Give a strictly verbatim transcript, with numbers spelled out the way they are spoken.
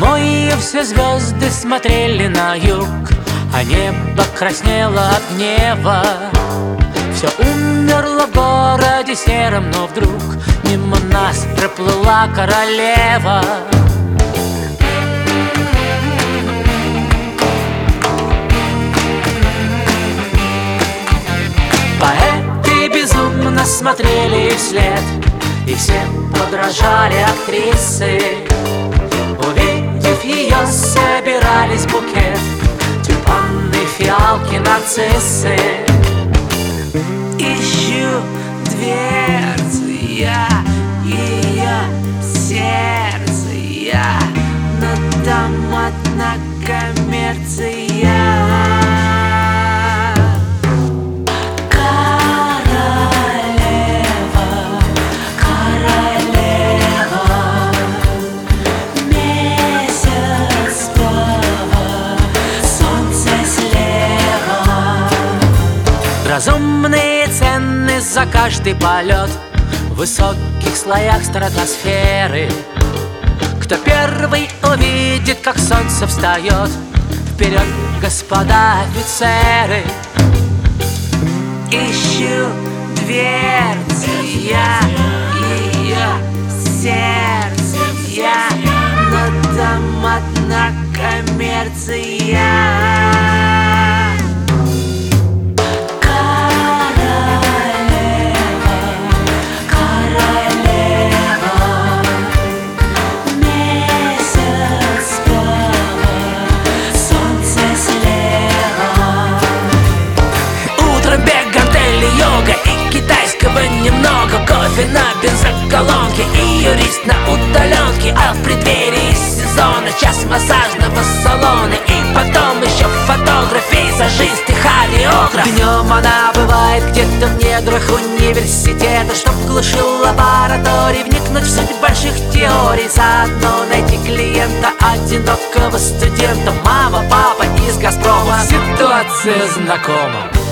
Зимой все звезды смотрели на юг, а небо краснело от гнева. Все умерло в городе сером, но вдруг мимо нас проплыла королева. Поэты безумно смотрели вслед, и все подражали актрисе. Увидев ее, собирались в букет тюльпаны, фиалки, нарциссы. Ищу дверцы я, ее сердце я, но там одна коммерция. Разумные цены за каждый полет в высоких слоях стратосферы. Кто первый увидит, как солнце встает, вперед, господа офицеры! Ищу дверцы я, ее сердце я, но там одна коммерция. Немного кофе на бензоколонке и юрист на удаленке, а в преддверии сезона час массажного салона, и потом еще фотограф, визажист и хореограф. Днем она бывает где-то в недрах университета, чтоб в глуши лабораторий вникнуть в суть больших теорий, заодно найти клиента, одинокого студента. Мама, папа из Газпрома, ситуация знакома.